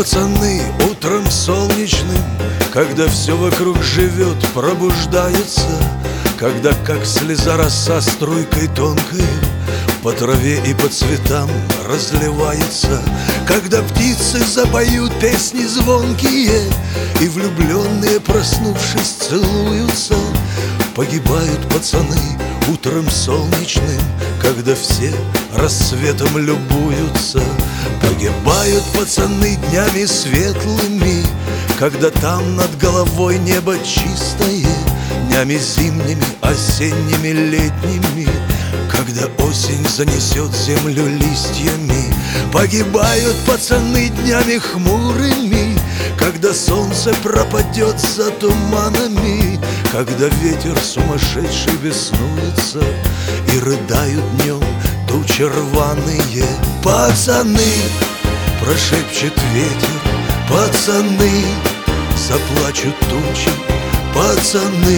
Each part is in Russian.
Пацаны, утром солнечным, когда все вокруг живет, пробуждается, когда как слеза роса струйкой тонкой по траве и по цветам разливается, когда птицы запоют песни звонкие, и влюбленные, проснувшись, целуются. Погибают пацаны утром солнечным, когда все рассветом любуются. Погибают пацаны днями светлыми, когда там над головой небо чистое, днями зимними, осенними, летними, когда осень занесет землю листьями. Погибают пацаны днями хмурыми, когда солнце пропадет за туманами, когда ветер сумасшедший беснуется и рыдают днем тучи рваные. Пацаны, прошепчет ветер, пацаны, заплачут тучи. Пацаны,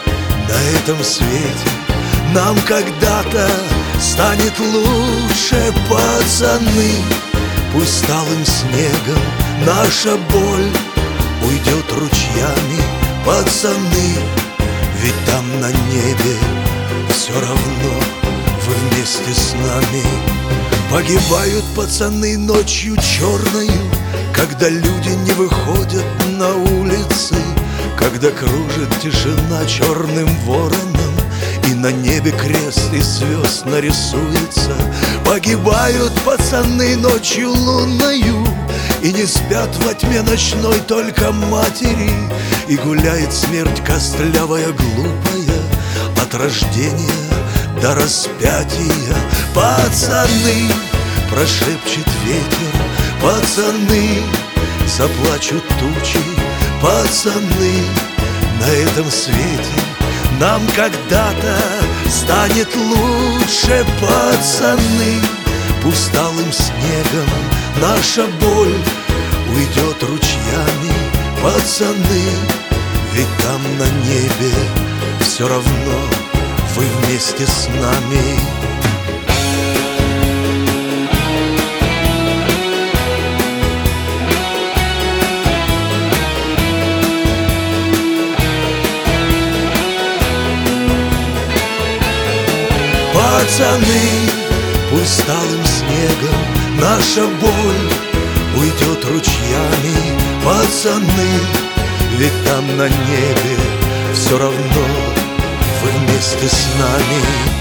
на этом свете нам когда-то станет лучше. Пацаны, пусть талым снегом наша боль уйдет ручьями. Пацаны, ведь там на небе все равно вы вместе с нами. Погибают пацаны ночью черною, когда люди не выходят на улицы, когда кружит тишина черным вороном, и на небе крест из звезд нарисуется. Погибают пацаны ночью лунною, и не спят во тьме ночной только матери, и гуляет смерть костлявая глупая от рождения до распятия. Пацаны, прошепчет ветер, пацаны, заплачут тучи. Пацаны, на этом свете нам когда-то станет лучше. Пацаны, пусть талым снегом наша боль уйдет ручьями. Пацаны, ведь там на небе все равно вы вместе с нами. Пацаны, пусть талым снегом наша боль уйдет ручьями. Пацаны, ведь там на небе все равно вы вместе с нами.